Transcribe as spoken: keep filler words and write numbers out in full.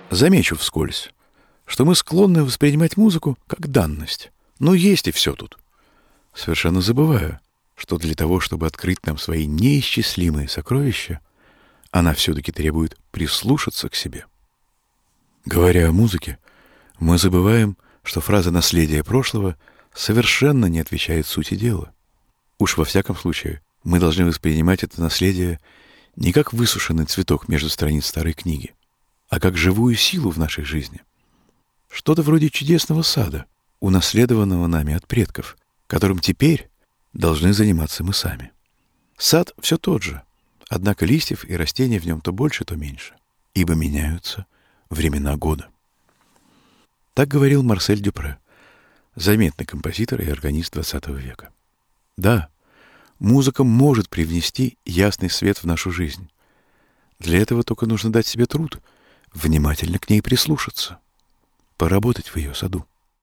Замечу вскользь, что мы склонны воспринимать музыку как данность. Но есть и все тут. Совершенно забывая, что для того, чтобы открыть нам свои неисчислимые сокровища, она все-таки требует прислушаться к себе. Говоря о музыке, мы забываем, что фраза «наследие прошлого» совершенно не отвечает сути дела. Уж во всяком случае, мы должны воспринимать это наследие не как высушенный цветок между страниц старой книги, а как живую силу в нашей жизни. Что-то вроде чудесного сада, унаследованного нами от предков, которым теперь должны заниматься мы сами. Сад все тот же, однако листьев и растений в нем то больше, то меньше, ибо меняются времена года. Так говорил Марсель Дюпре, заметный композитор и органист двадцатого века. Да, музыка может привнести ясный свет в нашу жизнь. Для этого только нужно дать себе труд, внимательно к ней прислушаться, поработать в ее саду.